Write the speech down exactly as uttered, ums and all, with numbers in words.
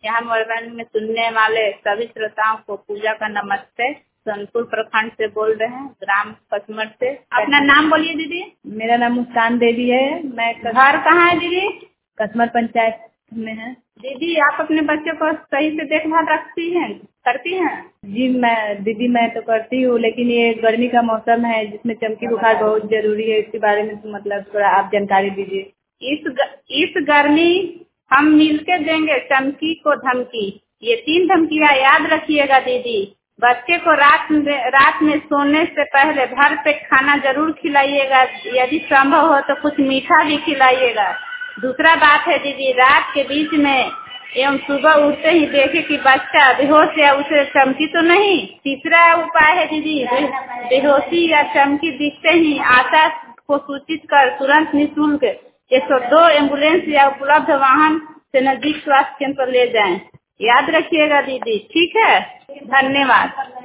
यहाँ मोबाइल में सुनने वाले सभी श्रोताओं को पूजा का नमस्ते। सोनपुर प्रखंड से बोल रहे हैं, ग्राम कसमर से। अपना नाम बोलिए दीदी। मेरा नाम मुस्कान देवी है। मैं घर कहाँ है दीदी? कसमर पंचायत में है। दीदी आप अपने बच्चों को सही से देखभाल रखती हैं, करती हैं? जी मैं दीदी मैं तो करती हूँ, लेकिन ये गर्मी का मौसम है जिसमें चमकी बुखार बहुत जरूरी है। इसके बारे में तो मतलब थोड़ा आप जानकारी दीजिए। इस ग, इस गर्मी हम मिलके देंगे चमकी को धमकी। ये तीन धमकियाँ याद रखिएगा दीदी। बच्चे को रात में रात में सोने से पहले भर पेट खाना जरूर खिलाइएगा, यदि संभव हो तो कुछ मीठा भी खिलाइएगा। दूसरा बात है दीदी, रात के बीच में एवं सुबह उठते ही देखे कि बच्चा बेहोश या उसे चमकी तो नहीं। तीसरा उपाय है दीदी, बेहोशी या चमकी दिखते ही आशा को सूचित कर तुरंत निःशुल्क एक सौ दो एम्बुलेंस या उपलब्ध वाहन से नजदीक स्वास्थ्य केंद्र पर ले जाएं। याद रखिएगा दीदी, ठीक है? धन्यवाद।